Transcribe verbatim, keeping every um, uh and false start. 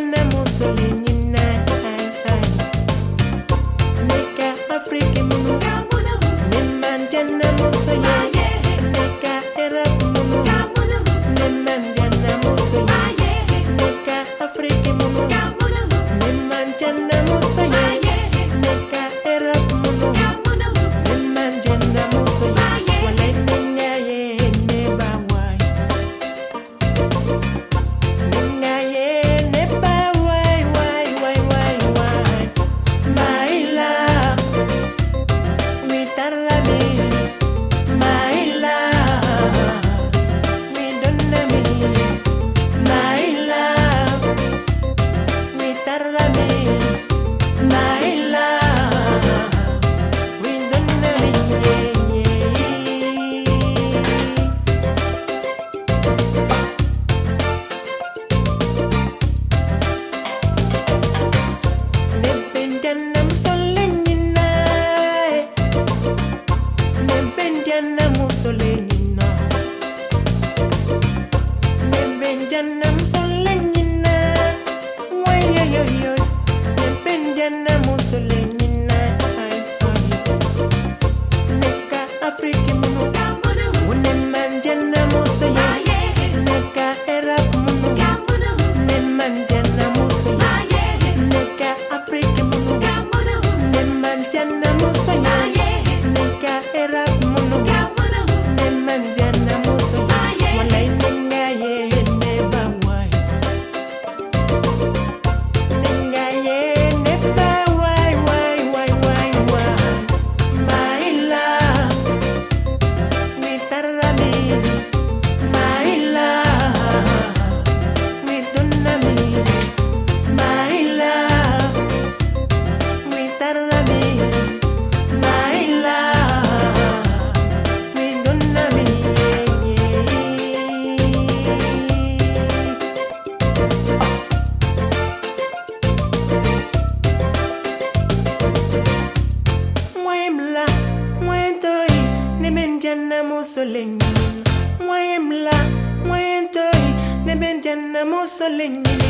janna musolini na neka Afrika munu neman janna musolini neka Arab munu neman janna musolini neka Afrika munu neman janna musolini neka Arab munu neman janna musolini wala ningaye ne bawai ningaye ne bawai wai wai wai wai my love we tarami my love we donami my love we tarami my love we donami Nebenjana musolenina Nebenjana musolenina Nebenjana musolenina Why yo yo yo Nebenjana musolenina Neka Afrika munu Neman jana musolenina Neka Arab munu Neman jana musolenina Neka Afrika munu Neman jana musolenina Neka Arab munu Neman jana musolenina Walai ningaye ne bawai Ningaye ne bawai wai wai wai wai My love we tarami My love we donami My love we tarami My love we donami Mwemla mwentoi nebenjana musolenina Mwemla mwentoi nebenjana musolenina